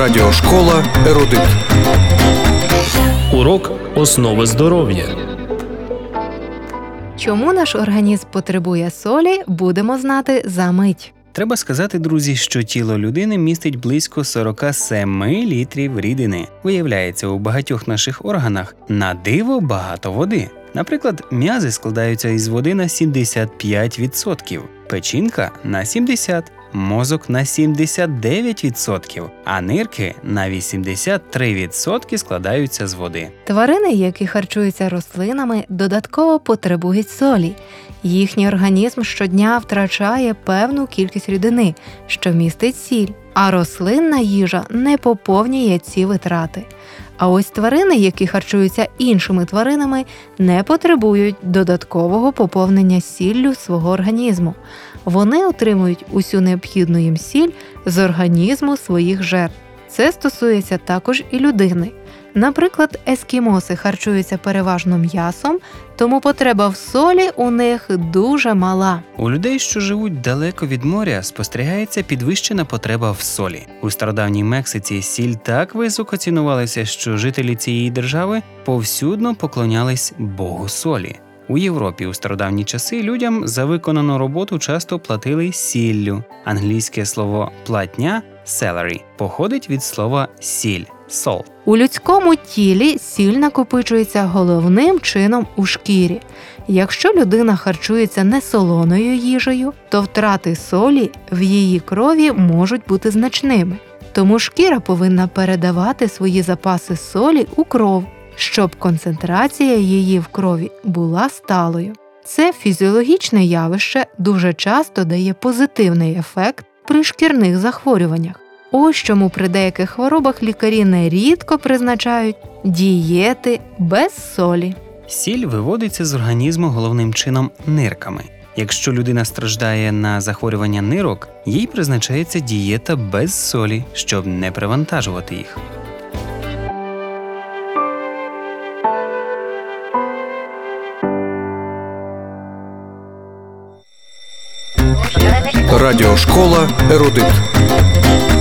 Радіошкола «Ерудит». Урок основи здоров'я. Чому наш організм потребує солі, будемо знати за мить. Треба сказати, друзі, що тіло людини містить близько 47 літрів рідини. Виявляється, у багатьох наших органах на диво багато води. Наприклад, м'язи складаються із води на 75%, печінка – на 70%, мозок – на 79%, а нирки – на 83% складаються з води. Тварини, які харчуються рослинами, додатково потребують солі. Їхній організм щодня втрачає певну кількість рідини, що містить сіль, а рослинна їжа не поповнює ці витрати. А ось тварини, які харчуються іншими тваринами, не потребують додаткового поповнення сіллю свого організму. Вони отримують усю необхідну їм сіль з організму своїх жертв. Це стосується також і людини. Наприклад, ескімоси харчуються переважно м'ясом, тому потреба в солі у них дуже мала. У людей, що живуть далеко від моря, спостерігається підвищена потреба в солі. У стародавній Мексиці сіль так високо цінувалася, що жителі цієї держави повсюдно поклонялись Богу солі. У Європі у стародавні часи людям за виконану роботу часто платили сіллю. Англійське слово «платня» – «salary» походить від слова «сіль» – «salt». У людському тілі сіль накопичується головним чином у шкірі. Якщо людина харчується несолоною їжею, то втрати солі в її крові можуть бути значними. Тому шкіра повинна передавати свої запаси солі у кров, щоб концентрація її в крові була сталою. Це фізіологічне явище дуже часто дає позитивний ефект при шкірних захворюваннях. Ось чому при деяких хворобах лікарі нерідко призначають дієти без солі. Сіль виводиться з організму головним чином нирками. Якщо людина страждає на захворювання нирок, їй призначається дієта без солі, щоб не перевантажувати їх. Радіошкола «Ерудит».